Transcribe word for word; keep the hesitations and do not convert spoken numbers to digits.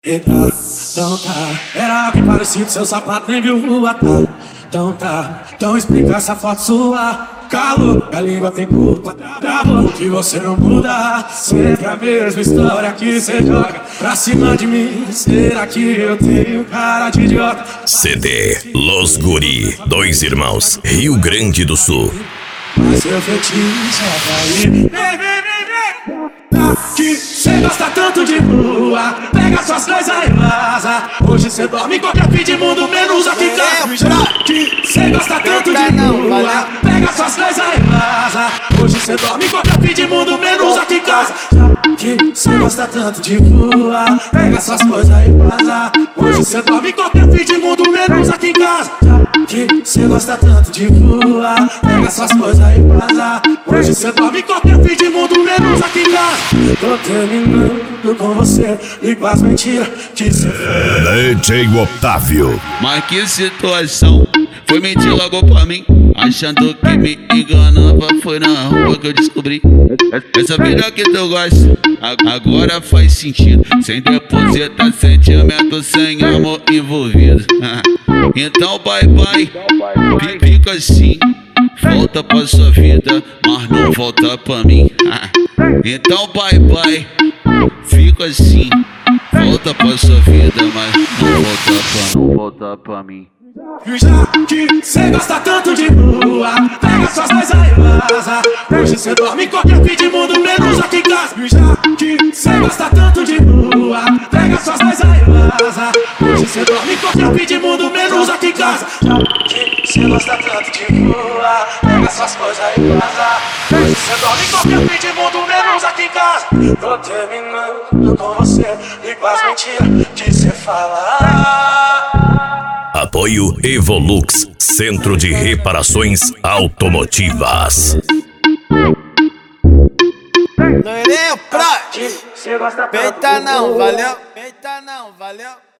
Então tá, era algo parecido, seu sapato nem viu rua, tá? Então tá, então explica essa foto sua. Calor, a língua tem culpa, tá bom que você não muda. Sempre a mesma história que você joga pra cima de mim. Será que eu tenho cara de idiota? C D Los Guri, dois irmãos, Rio Grande do Sul. Mas seu fetiche é cair. Vem, vem, vem, vem. Que cê gosta tanto de rua, pega suas coisas e vaza. Hoje cê dorme em qualquer fim de mundo, menos aqui em casa. Que cê gosta tanto de rua, pega suas coisas e vaza. Hoje cê dorme em qualquer fim de mundo, menos aqui em casa. Que cê gosta tanto de rua, pega suas coisas e vaza. Hoje cê dorme em qualquer fim de mundo, menos aqui em casa. Que cê gosta tanto de rua, pega suas coisas e vaza. Hoje cê dorme em qualquer fim de mundo, menos aqui em casa. Tô terminando com você e com as mentiras que cê fez. D J Otávio. Mas que situação, foi mentir logo pra mim, achando que me enganava. Foi na rua que eu descobri essa vida que tu gosta, agora faz sentido. Sem depositar sentimento, sem amor envolvido. Então bye bye, fica assim. Volta pra sua vida, mas não volta pra mim. Então bye bye, fica assim. Volta pra sua vida, mas não volta pra, não volta pra mim. Já que cê gosta tanto de rua, pega suas coisas e vaza. Hoje cê dorme em qualquer fim de mundo, menos aqui em casa. Já que cê gosta tanto de rua, pega suas coisas e vaza. Hoje cê dorme em qualquer fim de mundo, menos aqui em casa. Já que cê gosta tanto de rua, pega suas coisas e vaza. Hoje cê dorme em qualquer fim de mundo, menos aqui em casa. Tô terminando com você e com as mentiras que cê fala. Apoio Evolux, Centro de Reparações Automotivas. Loirinho, pro! Peita não, valeu? Peita não, valeu?